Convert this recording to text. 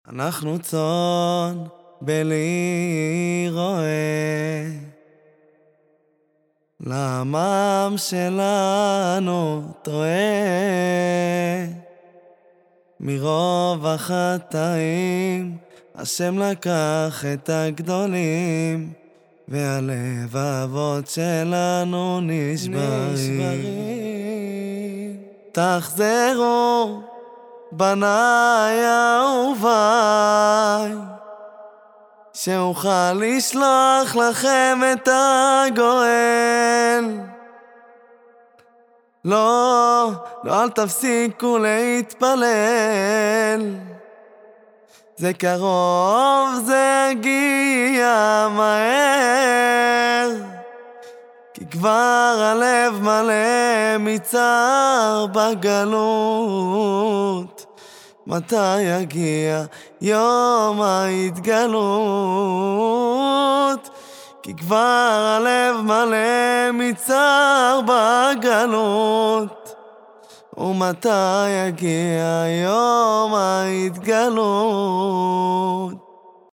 אנחנו צאן בלי רועה, לעמם שלנו טועה. מרוב החטאים השם לקח את הגדולים, והלבבות שלנו נשברים. תחזרו בניי אהוביי, שאוכל לשלוח לכם את הגואל. לא, אל תפסיקו להתפלל, זה קרוב, זה יגיע מהר. כי כבר הלב מלא מצער בגלות, מתי יגיע יום ההתגלות? כי כבר הלב מלא מצער בגלות, ומתי יגיע יום ההתגלות?